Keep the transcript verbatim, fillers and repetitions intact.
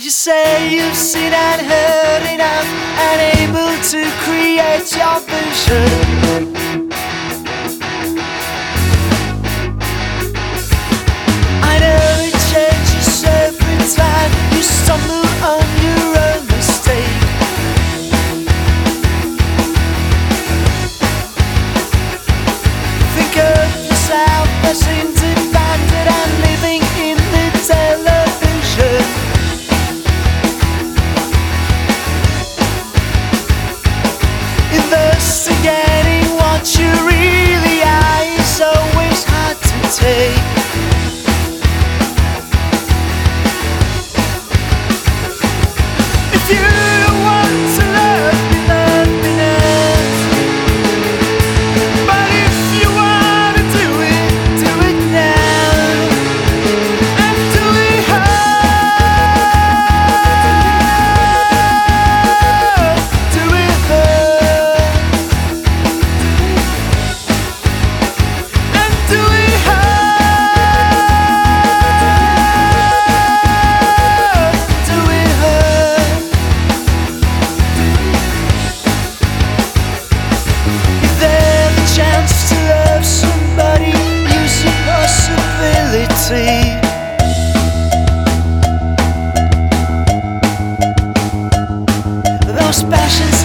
You say you've seen and heard enough and able to create your vision. I know it changes every time you stumble on your own mistake. Think of yourself as independent and living in the television. Investigating what you really are is always hard to take. If you want to love me, love me now. But if you want to do it, do it now. And do it hard. Do it hard. And do it hard. Do it hard. If there's a chance to love somebody, use your possibility. Those passions